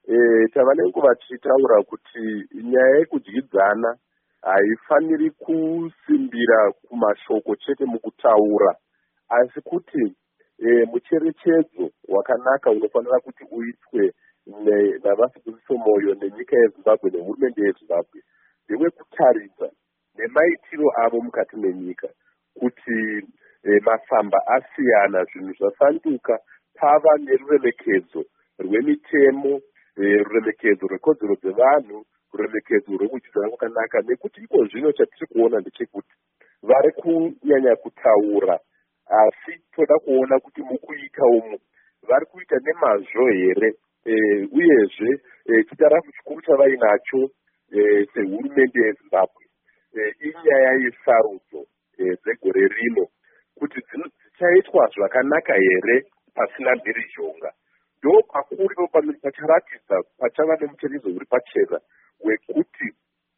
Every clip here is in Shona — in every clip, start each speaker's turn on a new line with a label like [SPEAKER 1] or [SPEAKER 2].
[SPEAKER 1] tava nenguva tichitaura kuti nyaya yekudyidzana haifaniri kusimbira kumashoko chete mukutaura, asi kuti mucherechedzo wakanaka unofanira kuti uitwe navasibusiso moyo nenyika yeZimbabwe nehurumende yeZimbabwe ndewekutaridza nemaitiro avo mukati menyika kuti masamba asiyana, zvinhu zvasanduka, pava neruremekedzo rwemitemo, ruremekedzo rwekodzero dzevanhu, ruremekedzo rwekudyidzana kwakanaka, nekuti iko zvino chatiri kuona ndechekuti vari kunyanya kutaura, asi toda kuona kuti mukuita umu vari kuita nemazvo here. Uyezve chitarafu chikuru chavainacho sehurumende yeZimbabwe inyaya yesarudzo dzegore rino, kuti dzichaitwa zvakanaka here pasina mhirizhonga. Ndo pakuru pacharatidza pachava nemucherechedzo uri pachena wekuti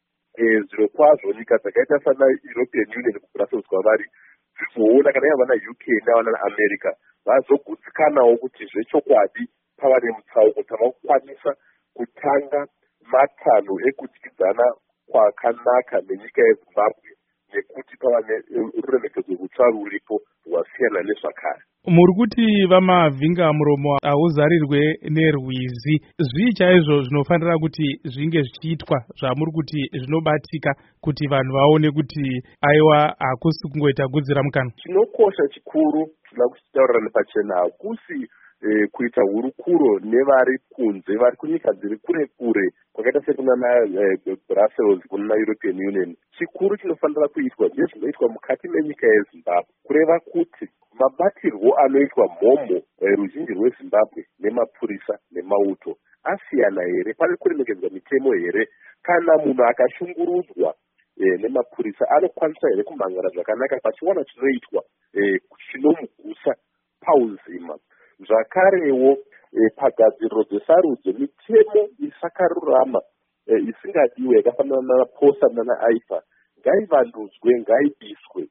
[SPEAKER 1] zviro kwazvo nyika dzakaita sana European Union kubrussels kwavari dzizoona kana yava naUK navana naAmerica vazogutsikanawo kuti zvechokwadi pava nemutsauko tava kukwanisa kutanga matanho ekudyidzana kwakanaka nenyika yeZimbabwe, nekuti pava neruremekedzo rutsva ruripo rwasiyana nezvakare.
[SPEAKER 2] Muri kuti vamavhinga muromo hauzarirwe nerwizi, zvii chaizvo zvinofanira kuti zvinge zvichiitwa zvamuri kuti zvinobatika kuti vanhu vaone kuti aiwa hakusi kungoita gudzira mukana?
[SPEAKER 1] Chinokosha chikuru tinoda kuchitaurira nepachena hakusi kuita hurukuro nevari kunze, vari kunyika dziri kure kure kwakaita sekunana Brussels kunana European Union. Chikuru chinofanira kuitwa ndezvinoitwa mukati menyika yeZimbabwe, kureva kuti mabatirwo anoitwa mhomho ruzhinji rweZimbabwe nemapurisa nemauto asiyana here, pane kuremekedzwa mitemo here. Kana munhu akashungurudzwa nemapurisa anokwanisa here kumhangara zvakanaka pachiwana chinoitwa chinomugusa pauzima. Zvakarewo pagadziriro dzesarudzo mitemo isakarurama isingadiwe yakafanana naPosa nanaAIFA ngaivandudzwe, ngaibiswe.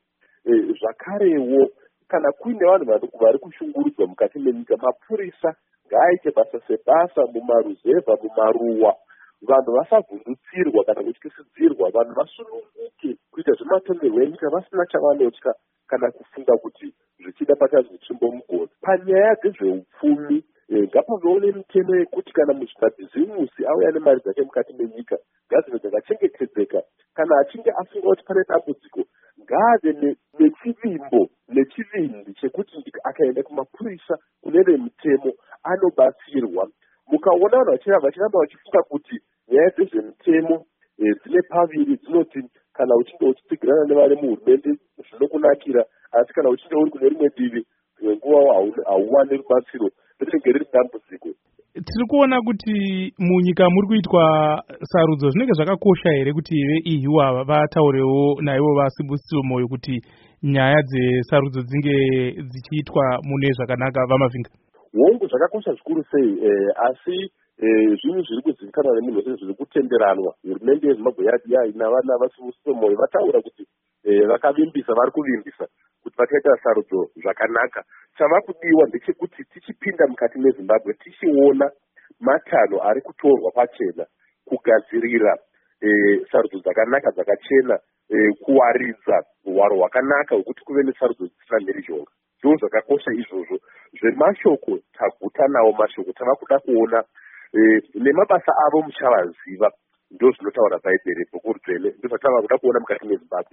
[SPEAKER 1] Zvakarewo kana kuine vanhu vari kushungurudzwa mukati menyika, mapurisa ngaaite basa sebasa mumaruzevha, mumaruwa, vanhu vasavhundutsirwa kana kutyisidzirwa, vanhu vasununguke kuita zvematongerwo enyika vasina chavanotya kana kufunga kuti zvichida pachazvo chimbomugodzi. Panyaya dzezveupfumi ngapavawo nemitemo yekuti kana muzvimabhizimusi auya nemari dzake mukati menyika ngadzive dzakachengetedzeka. Kana achinge afunga kuti pane dambudziko ngaave nechivimbo nechivindi chekuti akaenda kumapurisa kune vemitemo anobatsirwa. Mukaona vanhu vachiramba vachifunga kuti nyaya dzezvemitemo dzine paviri, dzinoti kana uchinge uchitsigirana nevari muhurumende zvinokunakira, asi kana uchinge uri kune rimwe divi nguva hauwani rubatsiro rinenge riri dambudziko.
[SPEAKER 2] Tiri kuona kuti munyika muri kuitwa sarudzo, zvinenge zvakakosha here kuti veEU ava vataurewo naivo vasibusiso moyo kuti nyaya dzesarudzo dzinge dzichiitwa mune zvakanaka vamavhinga?
[SPEAKER 1] Hongu zvakakosha zvikuru sei, asi zvinhu zviri kuzivikanwa nemunhu wese zviri kutenderanwa. Hurumende yeZimbabwe yaina vana vasibusiso moyo vataura kuti vakavimbisa, vari kuvimbisa kuti vakaita sarudzo zvakanaka. Chava kudiwa ndechekuti tichipinda mukati meZimbabwe tichiona matanho ari kutorwa pachena kugadzirira sarudzo dzakanaka dzakachena, kuwaridza hwaro hwakanaka hwekuti kuve nesarudzo dzisina mhirizhonga. Ndo zvakakosha izvozvo. Zvemashoko taguta nawo mashoko, tava kuda kuona nemabasa avo muchavaziva. Ndo zvinotaura bhaibheri, bhuku dzvene, ndo zvatava kuda kuona mukati meZimbabwe.